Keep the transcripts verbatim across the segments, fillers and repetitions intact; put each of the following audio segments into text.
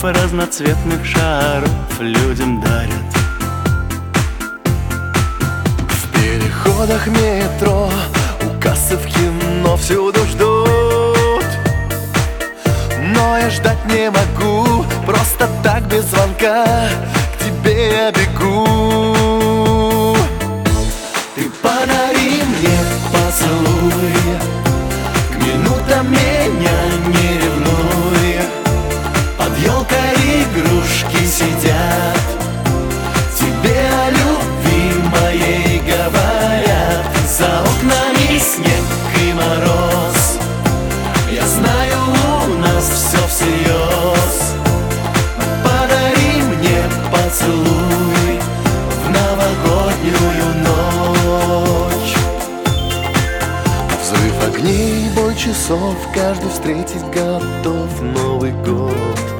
разноцветных шаров людям дарят. В переходах метро, у кассы в кино всюду ждут. Но я ждать не могу, просто так без звонка к тебе я бегу. Ты подари мне поцелуй, к минутам меня не ревнуй. Под елкой игрушки сидят, тебе о любви моей говорят. За окнами снег и мороз, я знаю, у нас все всерьез. Подари мне поцелуй в новогоднюю ночь. Взрыв огней, бой часов, каждый встретить готов Новый год.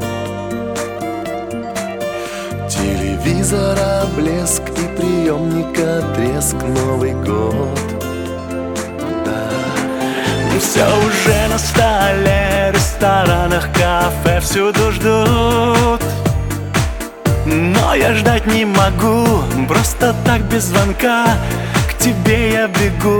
Телевизора блеск и приемника треск, Новый год. Да. Все уже на столе, ресторанах, кафе всюду ждут. Но я ждать не могу, просто так без звонка к тебе я бегу.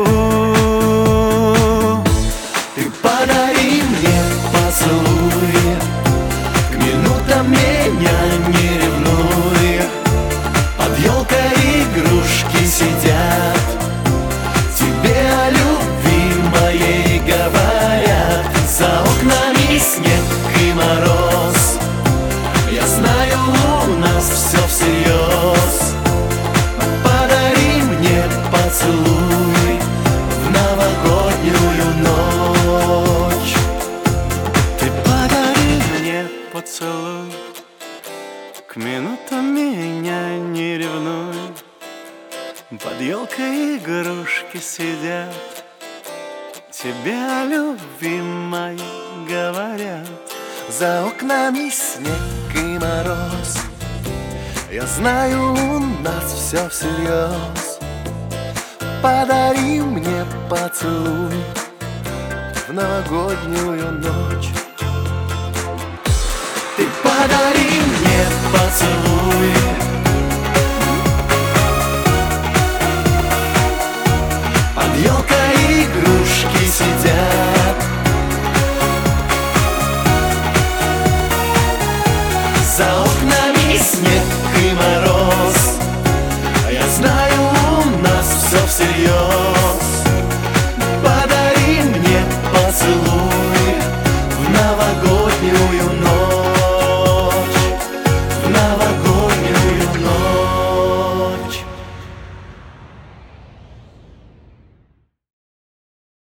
Ты подари мне поцелуй, к минутам меня не ревнуй. Под елкой игрушки сидят, тебе о любви моей говорят. За окнами снег и мороз, я знаю, у нас все всерьез. Подари мне поцелуй в новогоднюю ночь. Ты подари мне поцелуй, к минутам меня не ревнуй. Под елкой игрушки сидят, тебе о любви моей говорят. За окнами снег и мороз, я знаю, у нас все всерьез. Подари мне поцелуй в новогоднюю ночь. Ты подари мне поцелуй,